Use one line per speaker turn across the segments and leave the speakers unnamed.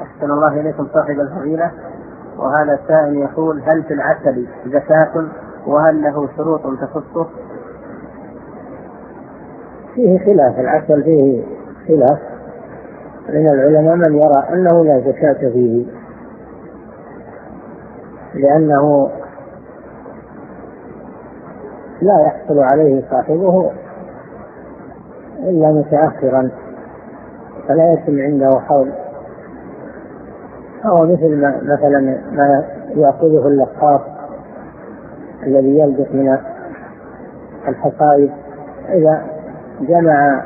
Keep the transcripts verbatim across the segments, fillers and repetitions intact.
أحسن الله إليكم صاحب الفضيلة. وهذا السائل يقول: هل في العسل زكاة وهل له شروط تخصه؟
فيه خلاف، العسل فيه خلاف من العلماء من يرى أنه لا زكاة فيه لأنه لا يحصل عليه صاحبه إلا متأخرا فلا يتم عنده حول، أو مثل ما مثلا ما يأخذه اللقاط الذي يلبس من الحصائد، إذا جمع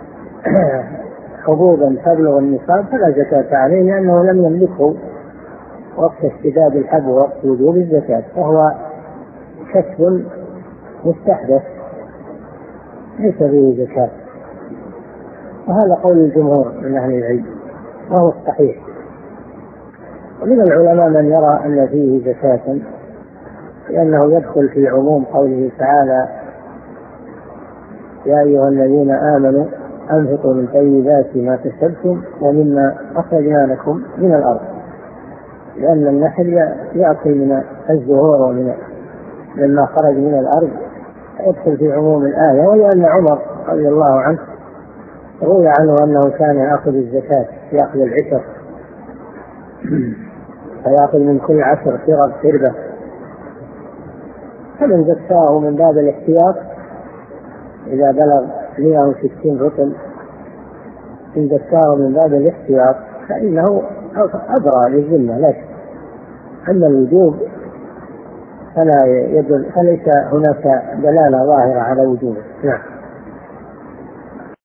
حبوبا تبلغ النصاب فلا زكاة عليه لأنه لم يملكه وقت اشتداد الحب ووقت وجوب الزكاة، فهو كسب مستحدث ليس فيه زكاة. وهذا قول الجمهور من أهل العلم وهو الصحيح. ومن العلماء من يرى أن فيه زكاة لأنه يدخل في عموم قوله تعالى: يا أيها الذين آمنوا أنفقوا من طيبات ما كسبتم ومما أخرجنا لكم من الأرض، لأن النحل يأكل من الزهور ومن مما خرج من الأرض يدخل في عموم الآية. ولأن عمر رضي الله عنه روي عنه أنه كان يأخذ الزكاة، يأخذ العشر فيأخذ من كل عشر فرد فربة، فمن زكاه من باب الاحتياط إذا بلغ مئة وستين رطل إن زكاه من باب الاحتياط فإنه أبرى للذمة لا شك. أما الوجوب فلا يدل، فليس هناك دلالة ظاهرة على وجوبه. نعم.